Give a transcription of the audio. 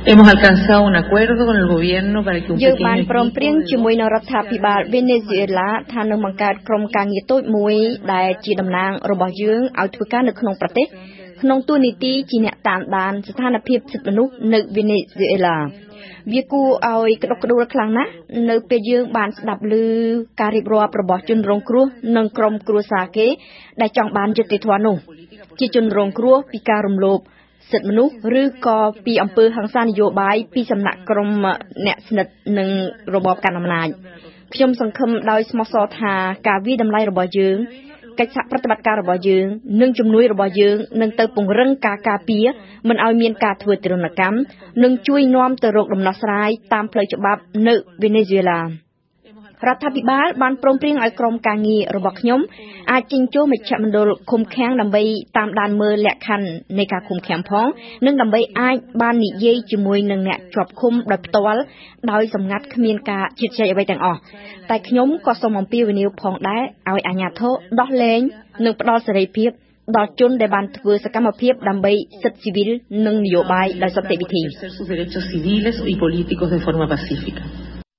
Hemos alcanzado un acuerdo con el gobierno para que un pequeño equipo យើងបានព្រមព្រៀងជាមួយនឹងរដ្ឋាភិបាលវេណេស៊ុយអេឡាថានឹងបង្កើតក្រុមការងារតូចមួយដែលជាតំណាងរបស់យើងឲ្យធ្វើការនៅក្នុងប្រទេសក្នុងទូនីតិជាអ្នកតាមដានស្ថានភាពសិទ្ធិមនុស្សនៅវេណេស៊ុយអេឡាវាគួរឲ្យក្តុកក្តួលខ្លាំងណាស់នៅពេលយើងបានស្ដាប់ឮការរៀបរាប់របស់ជនរងគ្រោះនិងក្រុមគ្រួសារគេដែលចង់បានយុត្តិធម៌នោះជាជនរងគ្រោះពីការរំលោភសិទ្ធិមនុស្សឬក៏ពីអំពើហិង្សានយោបាយពីសំណាក់ក្រុមអ្នកស្និទ្ធនឹងរបបកាន់អំណាចខ្ញុំសង្ឃឹមដោយស្មោះសរថាការវិតម្លៃរបស់យើងកិច្ចសហប្រតិបត្តិការរបស់យើងនិងជំនួយរបស់យើងនឹងទៅពង្រឹងការការពារមិនឲ្យមានការធ្វើទរណកម្មនិងជួយនាំទៅរកដំណោះស្រាយតាមផ្លូវច្បាប់នៅវេណេស៊ុយអេឡារដ្ឋាភិបាលបានព្រមព្រៀងឲ្យក្រុមការងាររបស់ខ្ញុំអាចចេញចូលមជ្ឈមណ្ឌលឃុំឃាំងដើម្បីតាមដានមើលលក្ខខណ្ឌនៃការឃុំឃាំងផងនិងដើម្បីអាចបាននិយាយជាមួយនឹងអ្នកជាប់ឃុំដោយផ្ទាល់ដោយសម្ងាត់គ្មានការជិតជ្រែកអ្វីទាំងអស់តែខ្ញុំក៏សូមអំពាវនាវផងដែរឲ្យអាជ្ញាធរដោះលែងនិងផ្ដល់សេរីភាពដល់ជនដែលបានធ្វើសកម្មភាពដើម្បីសិទ្ធិស៊ីវិលនិងនយោបាយដោយសន្តិវិធី